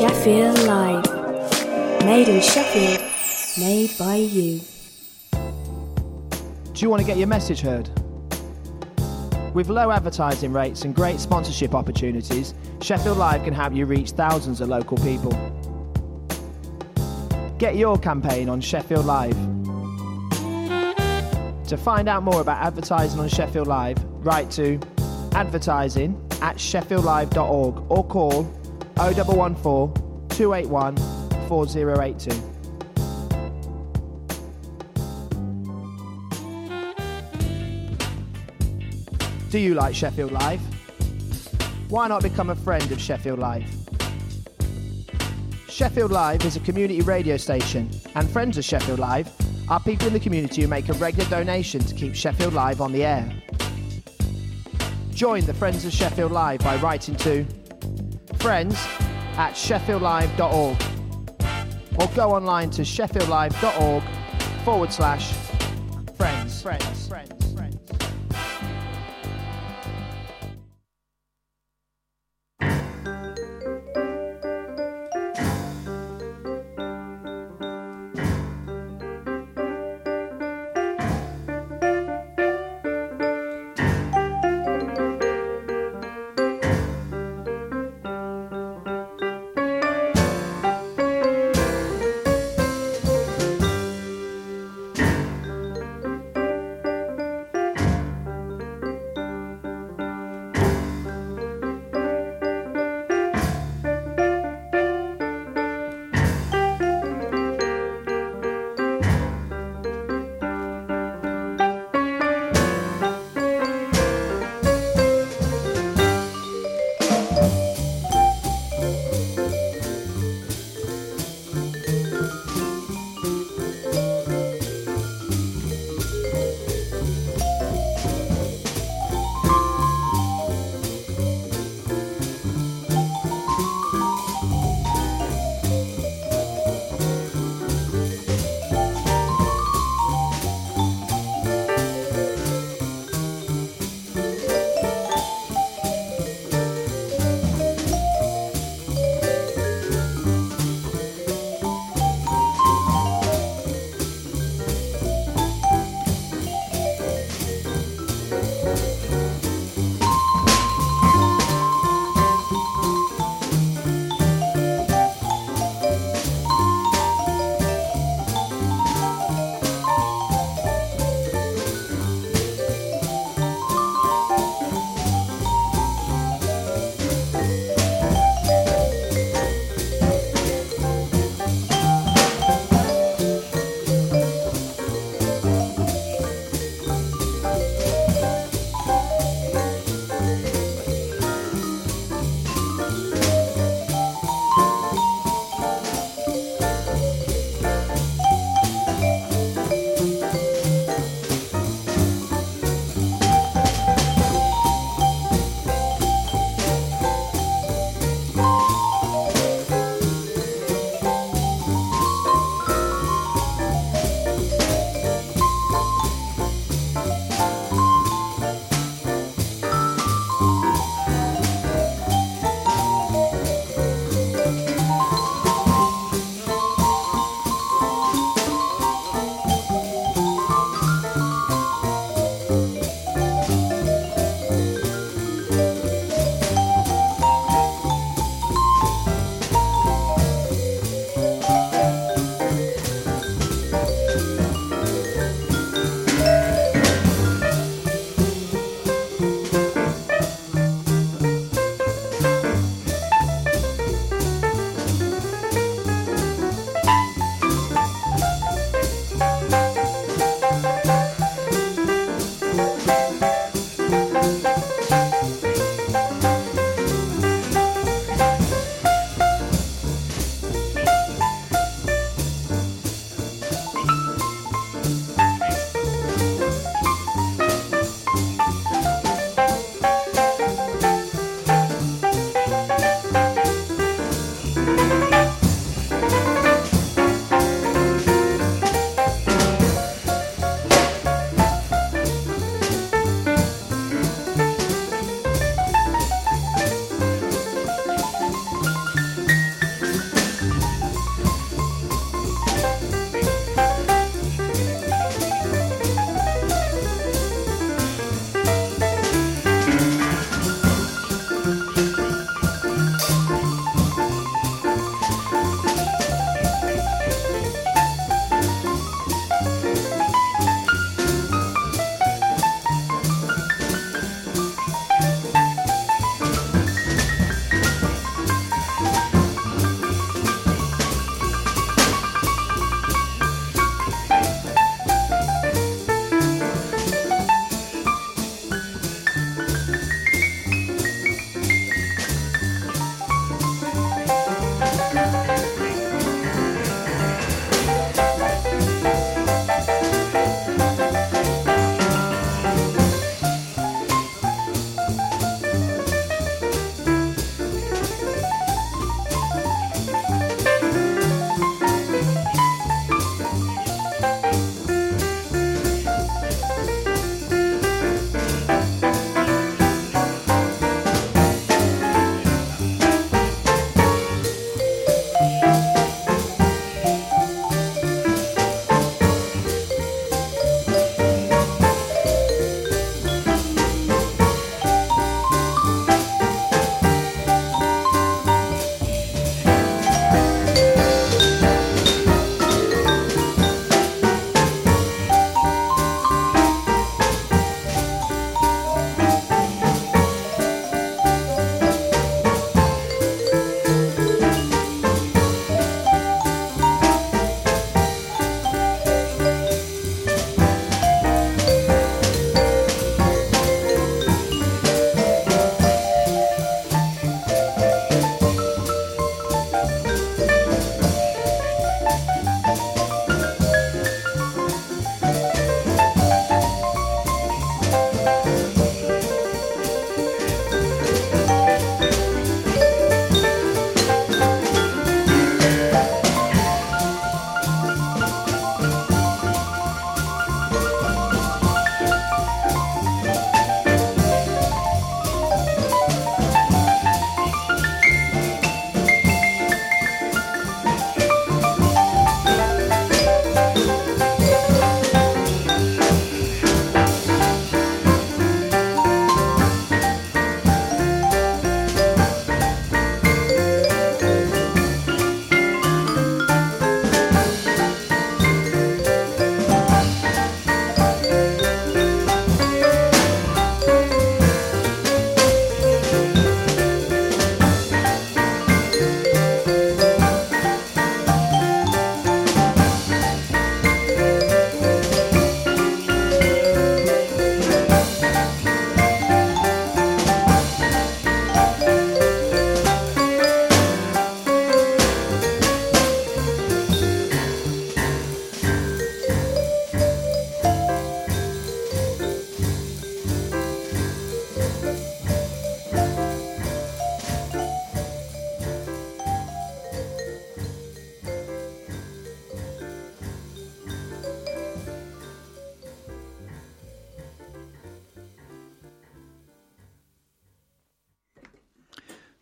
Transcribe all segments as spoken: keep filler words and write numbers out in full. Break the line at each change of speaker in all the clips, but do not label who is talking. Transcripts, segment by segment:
Sheffield Live. Made in Sheffield, made by you.
Do you want to get your message heard? With low advertising rates and great sponsorship opportunities, Sheffield Live can help you reach thousands of local people. Get your campaign on Sheffield Live. To find out more about advertising on Sheffield Live, write to advertising at sheffield live dot org or call oh one one four, two eight one, four oh eight two. Do you like Sheffield Live? Why not become a friend of Sheffield Live? Sheffield Live is a community radio station, and friends of Sheffield Live are people in the community who make a regular donation to keep Sheffield Live on the air. Join the Friends of Sheffield Live by writing to friends at sheffield live dot org or go online to sheffield live dot org forward slash friends. Friends. Friends. Friends.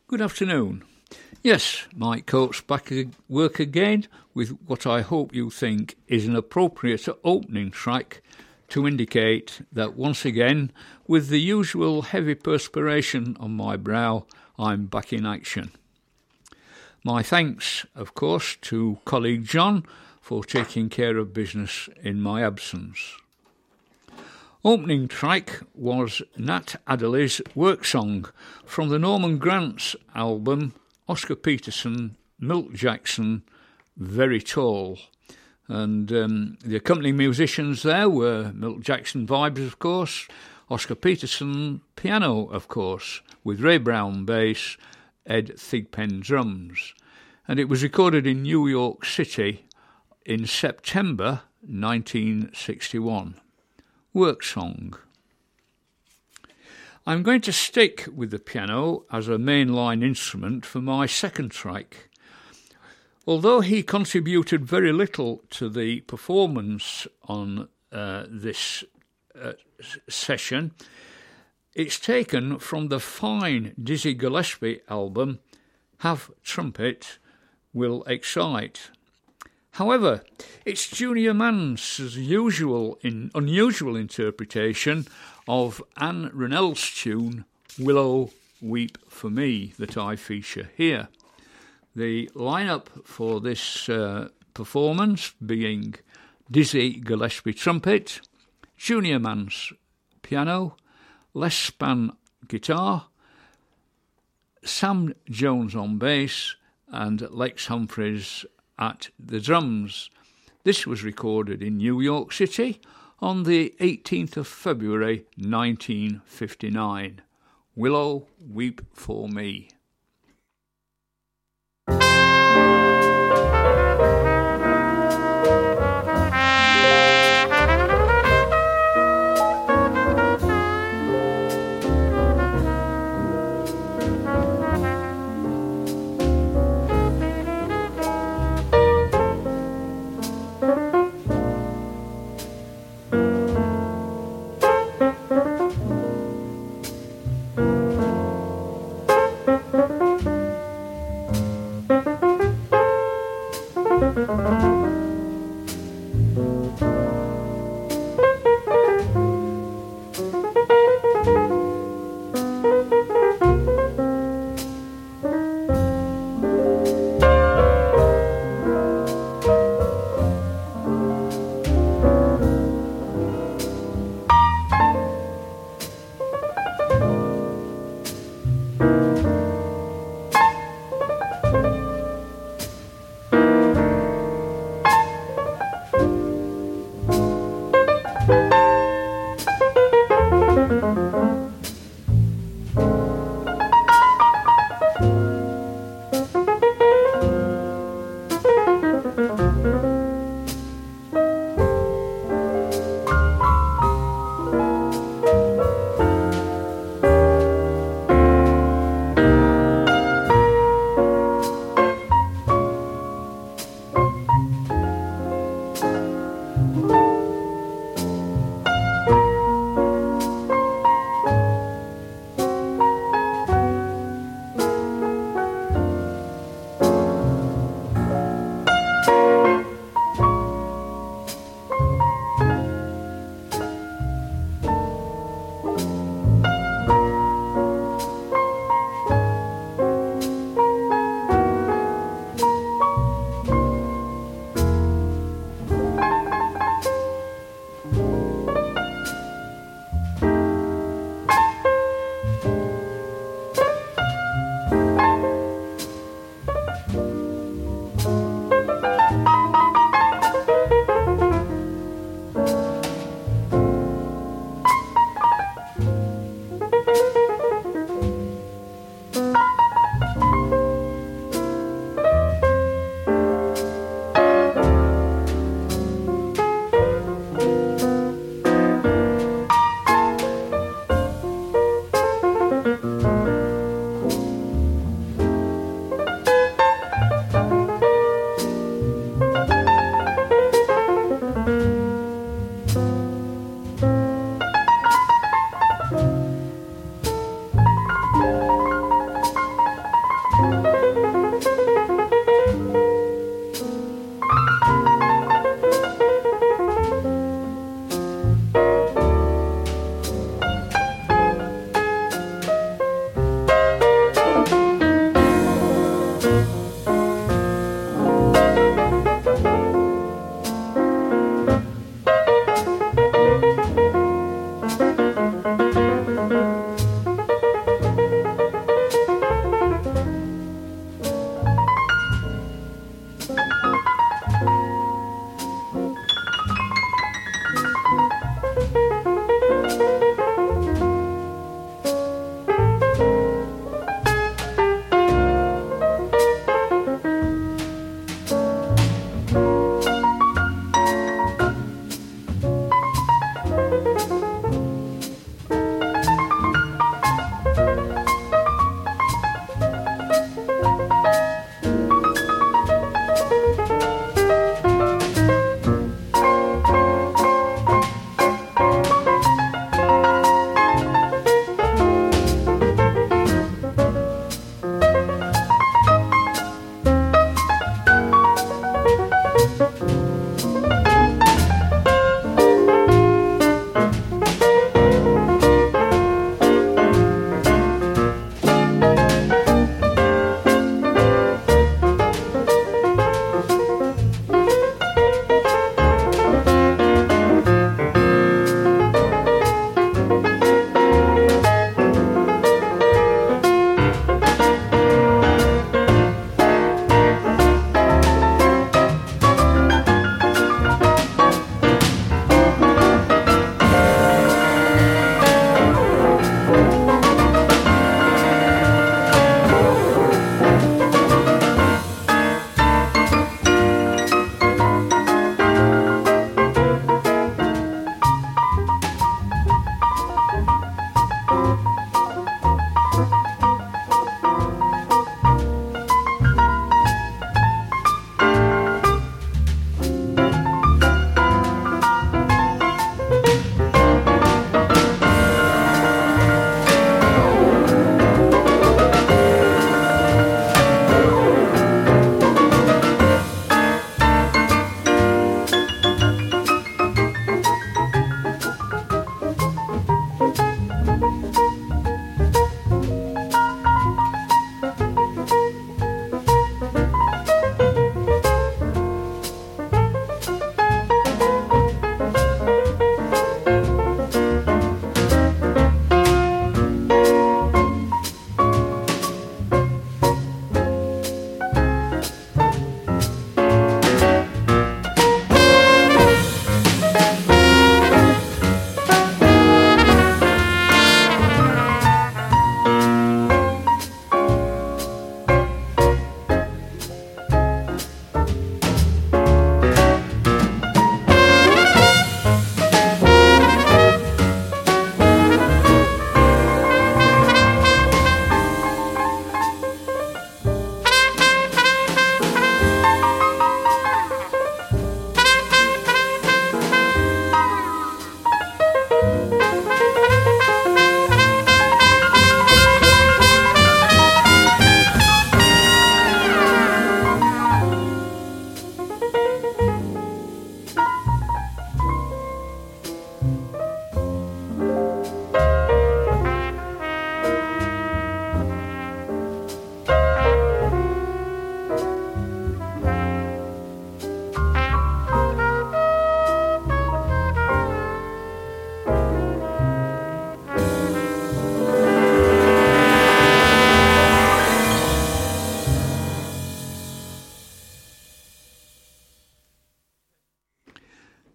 Good afternoon. Yes, Mike Coates back at work again with what I hope you think is an appropriate opening track to indicate that once again, with the usual heavy perspiration on my brow, I'm back in action. My thanks, of course, to colleague John for taking care of business in my absence. Opening track was Nat Adderley's Work Song from the Norman Granz album Oscar Peterson, Milt Jackson, Very Tall. And um, the accompanying musicians there were Milt Jackson vibes, of course, Oscar Peterson piano, of course, with Ray Brown bass, Ed Thigpen drums. And it was recorded in New York City in September nineteen sixty-one. Work Song. I'm going to stick with the piano as a mainline instrument for my second track. Although he contributed very little to the performance on uh, this uh, session, it's taken from the fine Dizzy Gillespie album, Have Trumpet Will Excite. However, it's Junior Mance's usual in, unusual interpretation of Anne Rennell's tune, Willow, Weep for Me, that I feature here. The lineup for this uh, performance being Dizzy Gillespie trumpet, Junior Mance piano, Les Spann guitar, Sam Jones on bass, and Lex Humphreys at the drums. This was recorded in New York City on the eighteenth of February nineteen fifty-nine. Willow, Weep for Me.
Thank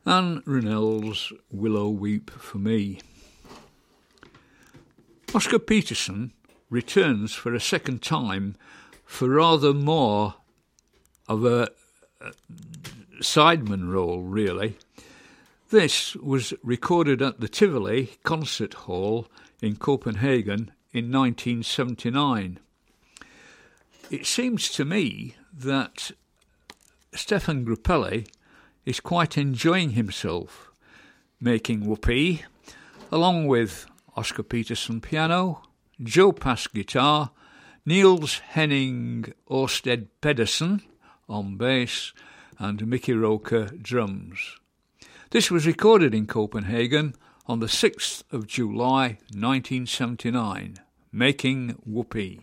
and Ronell's Willow Weep for Me. Oscar Peterson returns for a second time for rather more of a sideman role, really. This was recorded at the Tivoli Concert Hall in Copenhagen in nineteen seventy-nine. It seems to me that Stefan Grappelli is quite enjoying himself, making Whoopee, along with Oscar Peterson piano, Joe Pass guitar, Niels Henning Ørsted Pedersen on bass, and Mickey Roker drums. This was recorded in Copenhagen on the sixth of July nineteen seventy-nine, making Whoopee.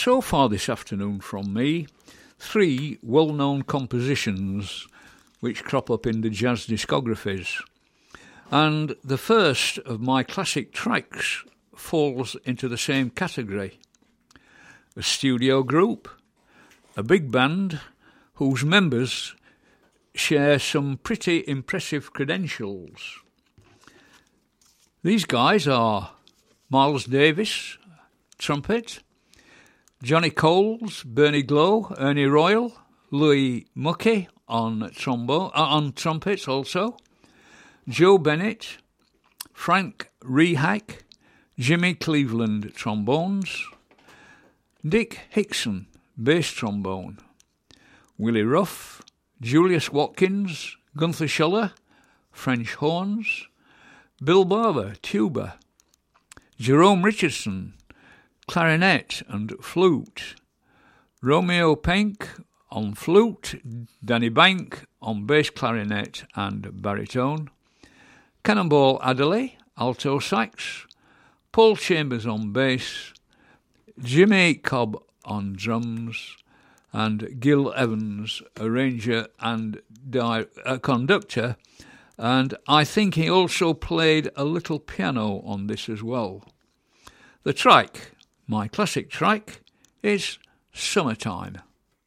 so far this afternoon from me, three well-known compositions which crop up in the jazz discographies. And the first of my classic tracks falls into the same category. A studio group, a big band whose members share some pretty impressive credentials. These guys are Miles Davis, trumpet, Johnny Coles, Bernie Glow, Ernie Royal, Louis Muckey on trombone, uh, on trumpets also, Joe Bennett, Frank Rehack, Jimmy Cleveland trombones, Dick Hickson bass trombone, Willie Ruff, Julius Watkins, Gunther Schuller, French horns, Bill Barber tuba, Jerome Richardson clarinet and flute, Romeo Penk on flute, Danny Bank on bass clarinet and baritone, Cannonball Adderley, alto sax, Paul Chambers on bass, Jimmy Cobb on drums, and Gil Evans, arranger and di- uh, conductor, and I think he also played a little piano on this as well. The track, my classic track, is Summertime.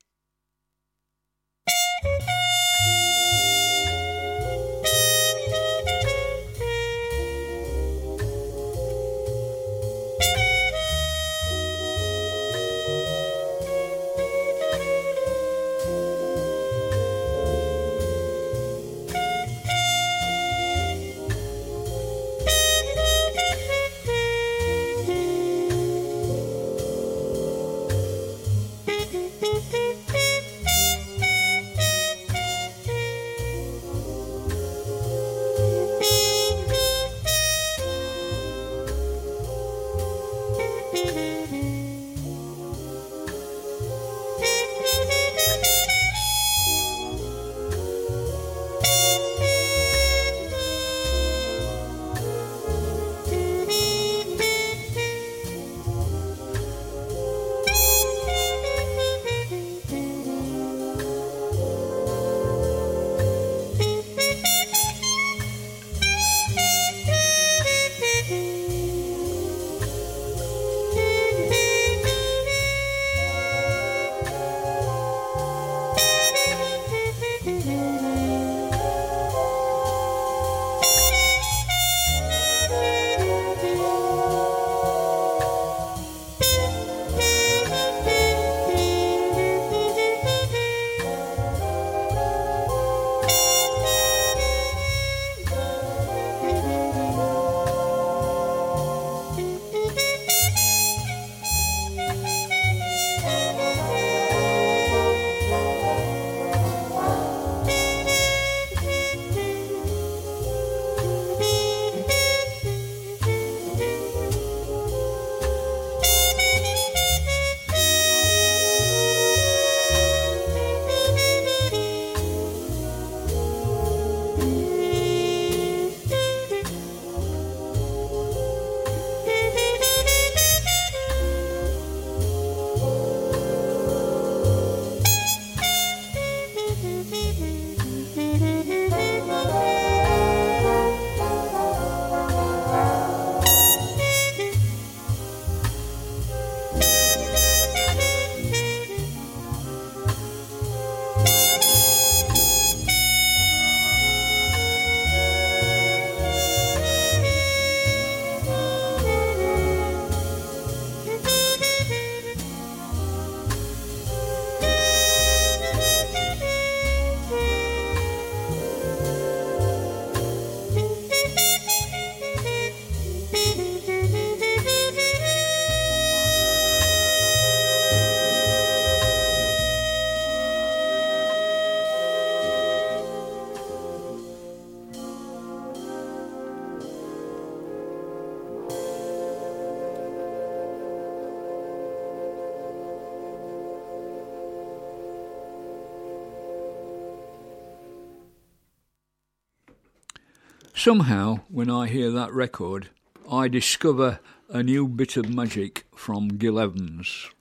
Somehow, when I hear that record, I discover a new bit of magic from Gil Evans.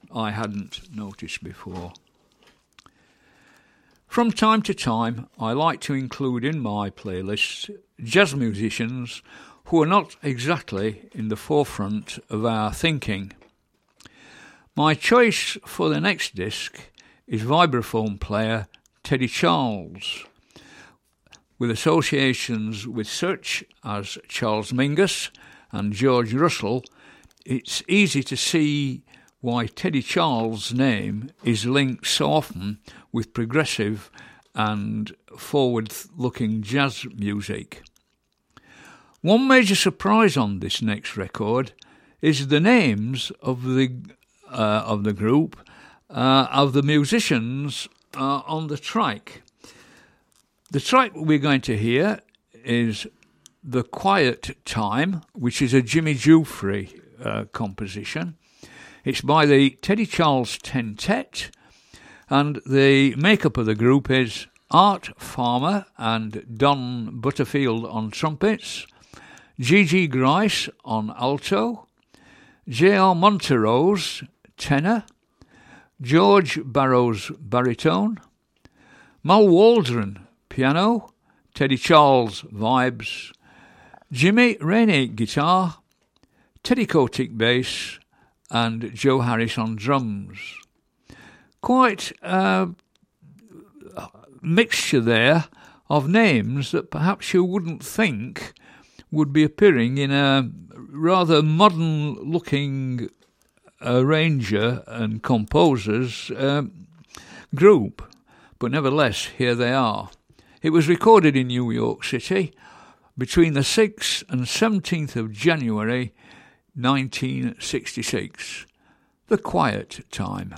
I hadn't noticed before. From time to time, I like to include in my playlists jazz musicians who are not exactly in the forefront of our thinking. My choice for the next disc is vibraphone player Teddy Charles, with associations with such as Charles Mingus and George Russell. It's easy to see why Teddy Charles' name is linked so often with progressive and forward-looking jazz music. One major surprise on this next record is the names of the uh, of the group uh, of the musicians uh, on the track. The track we're going to hear is The Quiet Time, which is a Jimmy Giuffre uh, composition. It's by the Teddy Charles Tentet, and the makeup of the group is Art Farmer and Don Butterfield on trumpets, Gigi Grice on alto, J R Monterose tenor, George Barrows baritone, Mal Waldron piano, Teddy Charles vibes, Jimmy Rainey guitar, Teddy Kotick bass, and Joe Harris on drums. Quite a mixture there of names that perhaps you wouldn't think would be appearing in a rather modern-looking arranger and composers um, group. But nevertheless, here they are. It was recorded in New York City between the sixth and seventeenth of January nineteen sixty-six. The Quiet Time.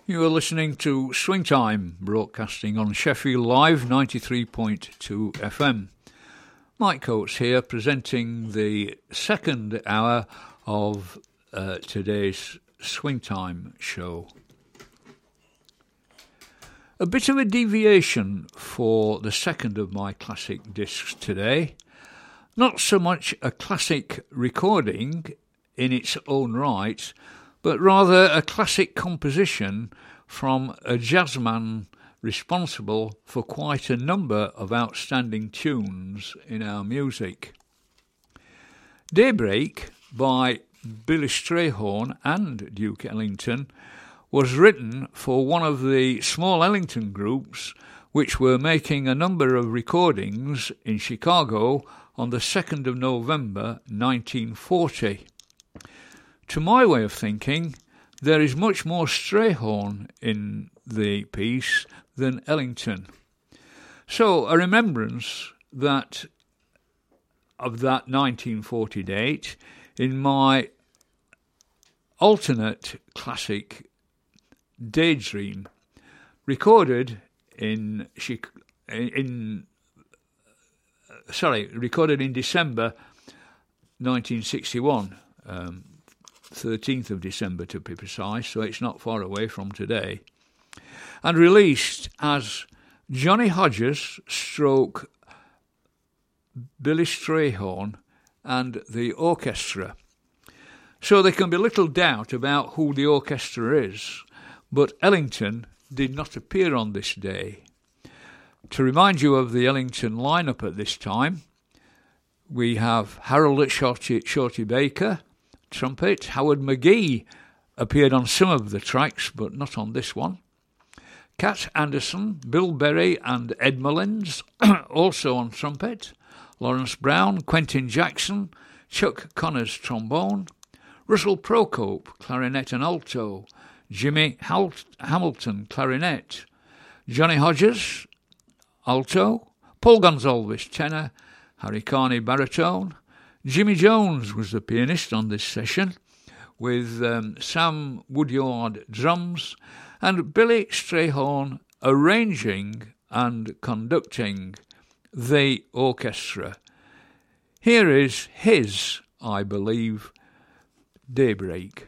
You are listening to Swing Time, broadcasting on Sheffield Live ninety-three point two F M. Mike Coates here, presenting the second hour of uh, today's Swing Time show. A bit of a deviation for the second of my classic discs today. Not so much a classic recording in its own right, but rather a classic composition from a jazzman responsible for quite a number of outstanding tunes in our music. Daybreak by Billy Strayhorn and Duke Ellington was written for one of the small Ellington groups which were making a number of recordings in Chicago on the second of November nineteen forty. To my way of thinking, there is much more Strayhorn in the piece than Ellington. So a remembrance that of that nineteen forty date in my alternate classic Daydream, recorded in in sorry, recorded in December nineteen sixty-one. Um, thirteenth of December to be precise, so it's not far away from today, and released as Johnny Hodges stroke Billy Strayhorn and the orchestra. So there can be little doubt about who the orchestra is, but Ellington did not appear on this day. To remind you of the Ellington lineup at this time, we have Harold Shorty, Shorty Baker, trumpet. Howard McGee appeared on some of the tracks, but not on this one. Cat Anderson, Bill Berry and Ed Mullins, also on trumpet. Lawrence Brown, Quentin Jackson, Chuck Connors trombone. Russell Procope, clarinet and alto. Jimmy Hal- Hamilton, clarinet. Johnny Hodges, alto. Paul Gonsalves, tenor. Harry Carney, baritone. Jimmy Jones was the pianist on this session, with um, Sam Woodyard drums, and Billy Strayhorn arranging and conducting the orchestra. Here is his, I believe, Daybreak.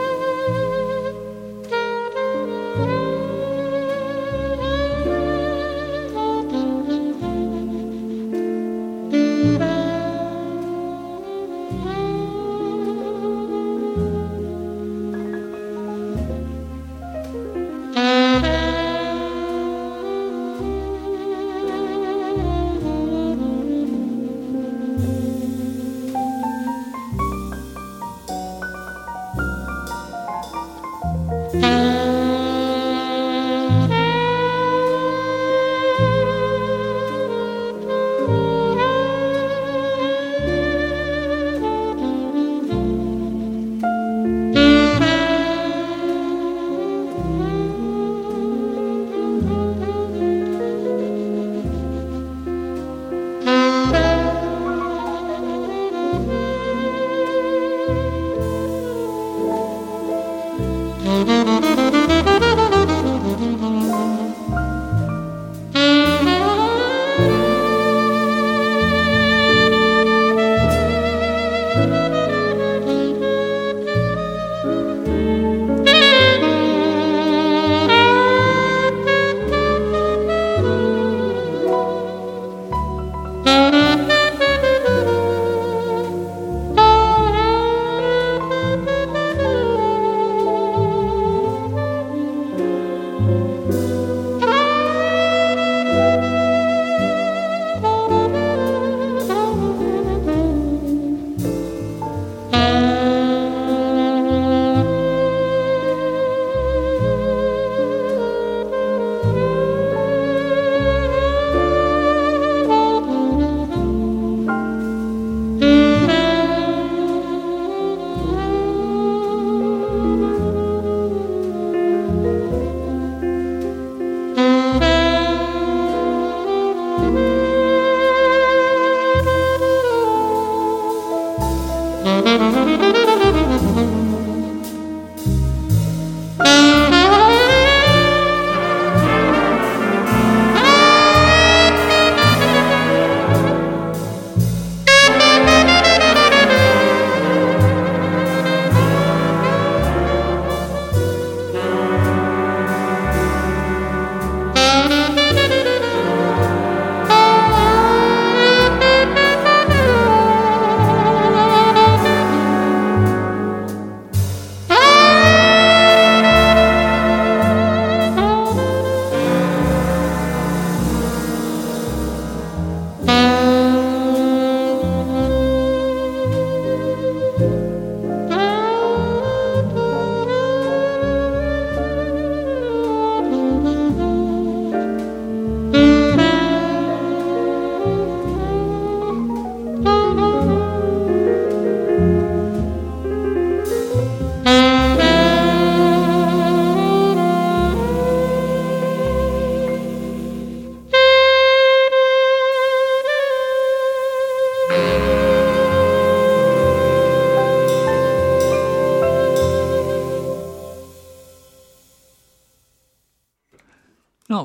Thank you.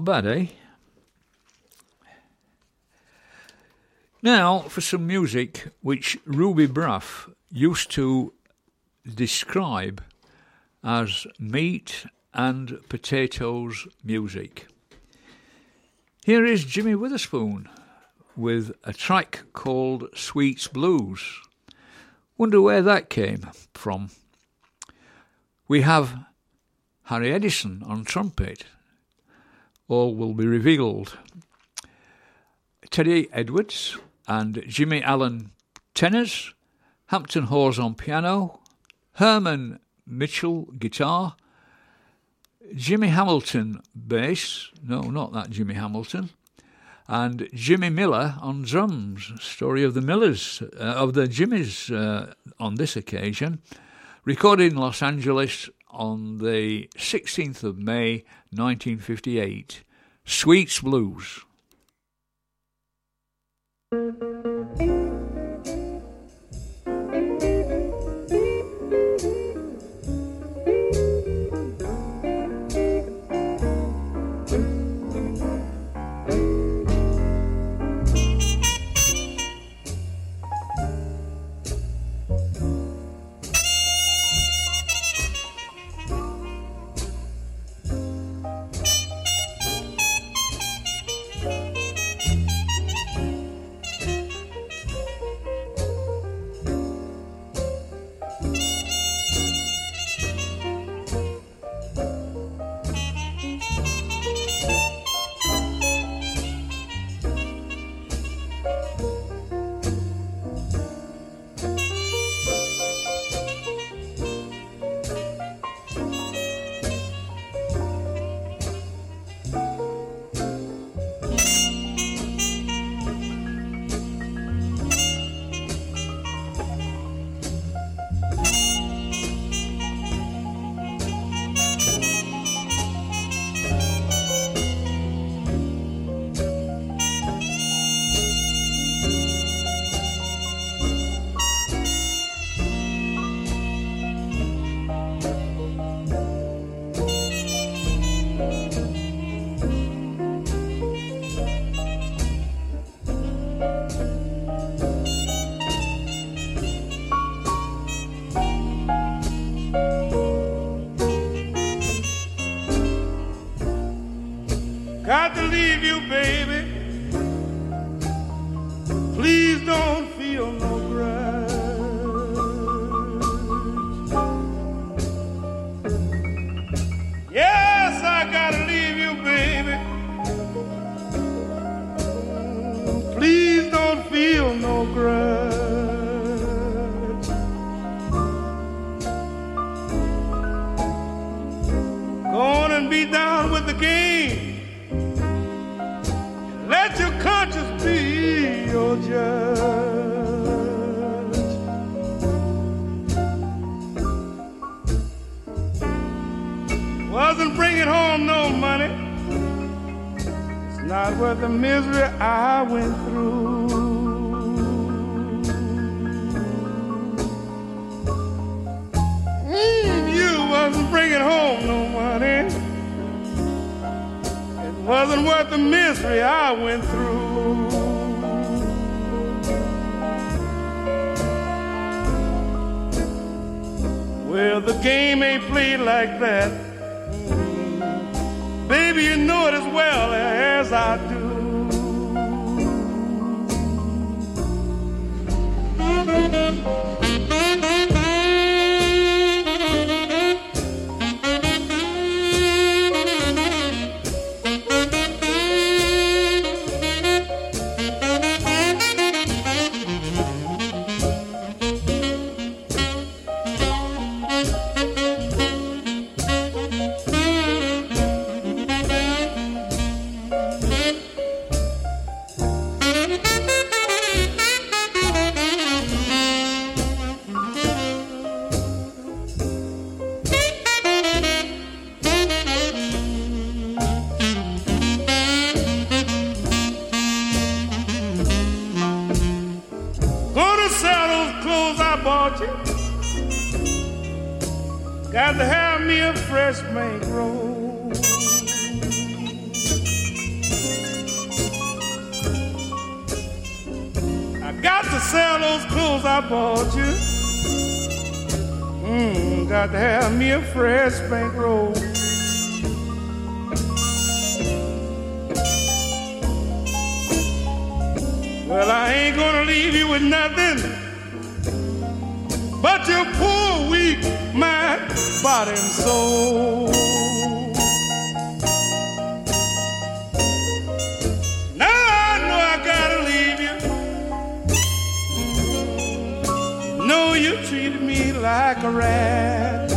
bad, eh? Now for some music which Ruby Braff used to describe as meat and potatoes music. Here is Jimmy Witherspoon with a track called Sweets Blues. Wonder where that came from. We have Harry Edison on trumpet. All will be revealed. Teddy Edwards and Jimmy Allen tenors, Hampton Hawes on piano, Herman Mitchell guitar, Jimmy Hamilton bass, no, not that Jimmy Hamilton, and Jimmy Miller on drums. Story of the Millers, uh, of the Jimmys uh, on this occasion, recorded in Los Angeles on the sixteenth of May nineteen fifty-eight. Sweets Blues.
Got to leave you, baby. Please don't feel no grudge. Yes, I gotta leave you, baby. Please don't feel no grudge. Go on and be down with the game. Let your conscience be your judge. Wasn't bringing home no money. It's not worth the misery I went through. Mm, you wasn't bringing home no money. Wasn't worth the misery I went through. Well, the game ain't played like that. Baby, you know it as well as I do. Got to have me a fresh mink roll. to sell those clothes I bought you. Mm, got to have me a fresh bankroll. Well, I ain't gonna leave you with nothing but your poor, weak mind, body, and soul. Now I know I gotta leave you. Know you treated me like a rat.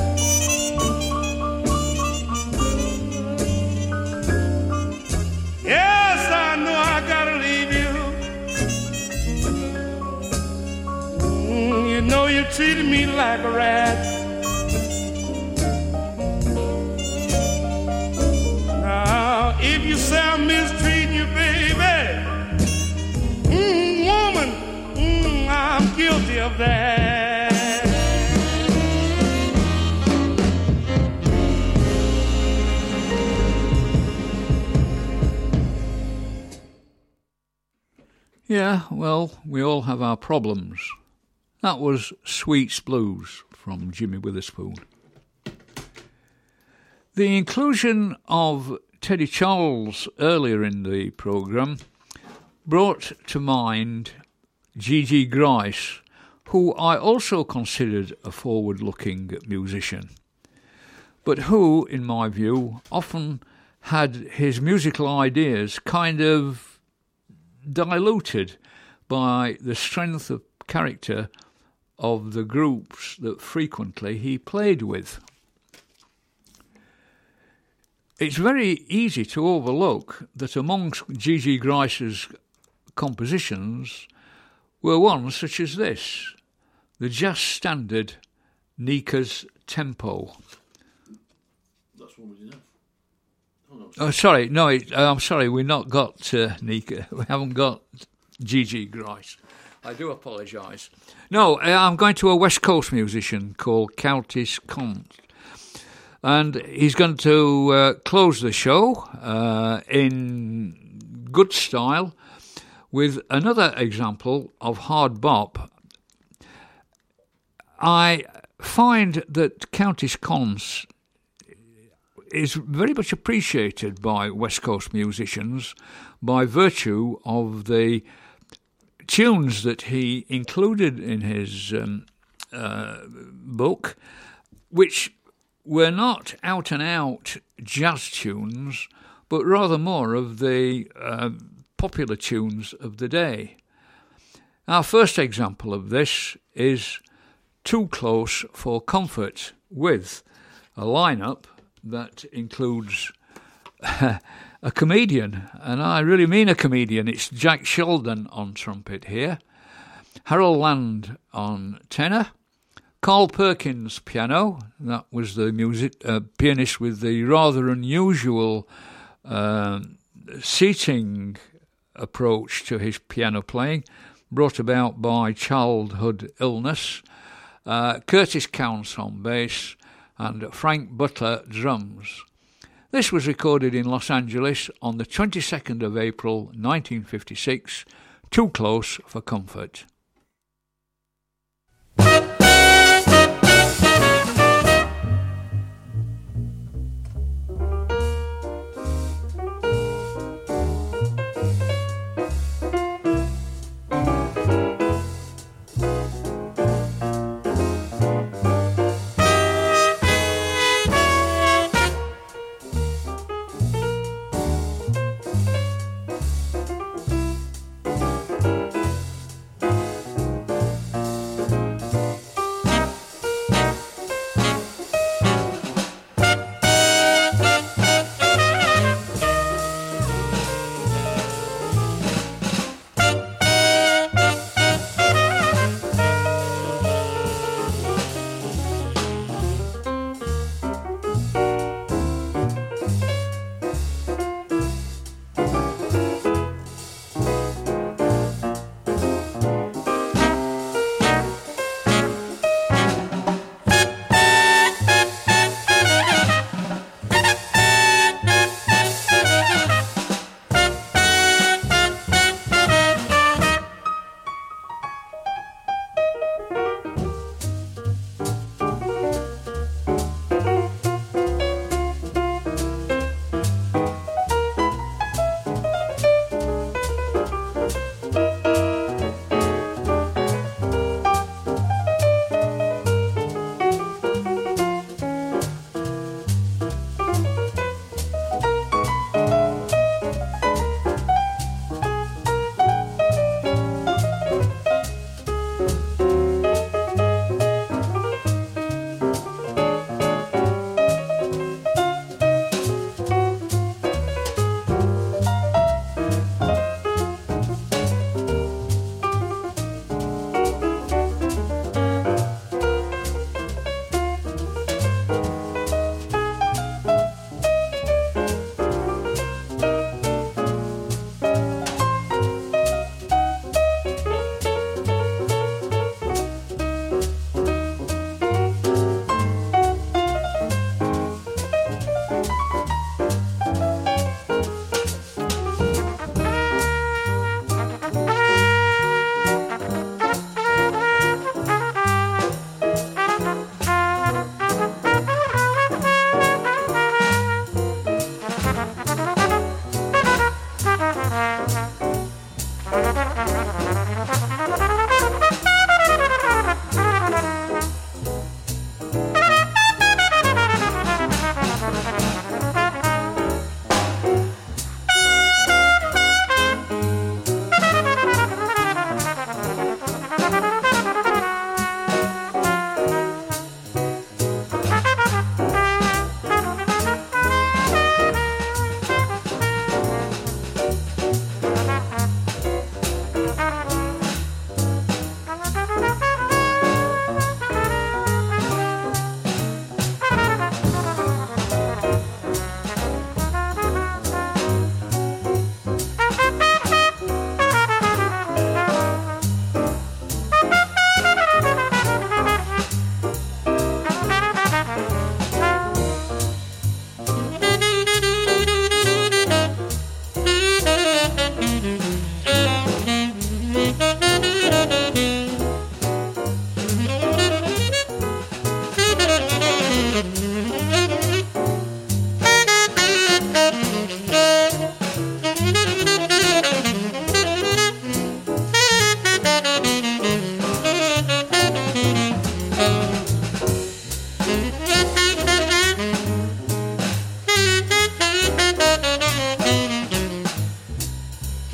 Yes, I know I gotta leave you. Mm, you know you treated me like a rat. Now, if you say I'm mistreating you, baby, mm, woman, mm, I'm guilty of that.
Yeah, well, we all have our problems. That was Sweets Blues from Jimmy Witherspoon. The inclusion of Teddy Charles earlier in the programme brought to mind Gigi Grice, who I also considered a forward-looking musician, but who, in my view, often had his musical ideas kind of diluted by the strength of character of the groups that frequently he played with. It's very easy to overlook that amongst Gigi Grice's compositions were ones such as this, the jazz standard Nika's Tempo.
That's one we didn't have. Oh, no,
Oh, sorry, no, it, uh, I'm sorry, we've not got uh, Nika. We haven't got Gigi Grice. I do apologise. No, uh, I'm going to a West Coast musician called Coutis Comte, and he's going to uh, close the show uh, in good style with another example of hard bop. I find that Coutis Comte is very much appreciated by West Coast musicians by virtue of the tunes that he included in his um, uh, book, which were not out-and-out jazz tunes, but rather more of the uh, popular tunes of the day. Our first example of this is Too Close for Comfort, with a lineup that includes a comedian, and I really mean a comedian. It's Jack Sheldon on trumpet here, Harold Land on tenor, Carl Perkins piano, that was the music uh, pianist with the rather unusual uh, seating approach to his piano playing, brought about by childhood illness, uh, Curtis Counts on bass, and Frank Butler drums. This was recorded in Los Angeles on the twenty-second of April nineteen fifty-six, Too Close for Comfort.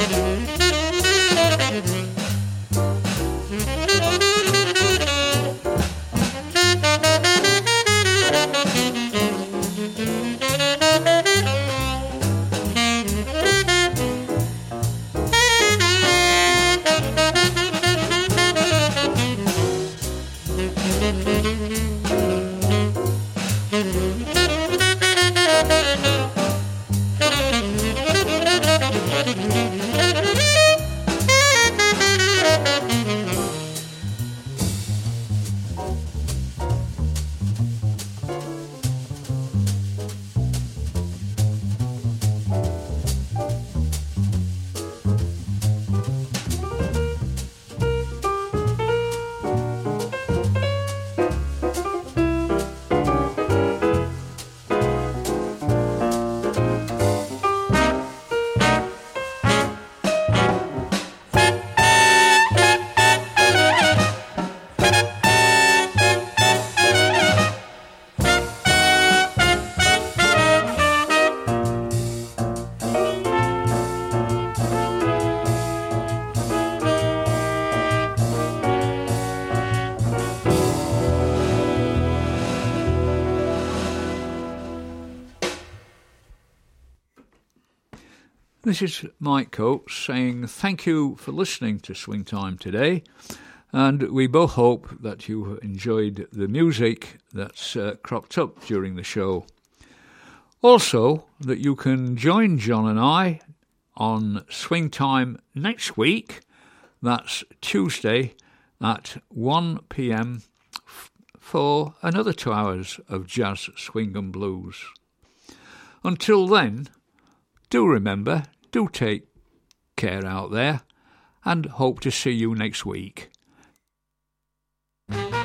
This is Mike Coates saying thank you for listening to Swing Time today, and we both hope that you enjoyed the music that's uh, cropped up during the show. Also, that you can join John and I on Swing Time next week. That's Tuesday at one p m f- for another two hours of jazz, swing and blues. Until then, do remember, do take care out there, and hope to see you next week.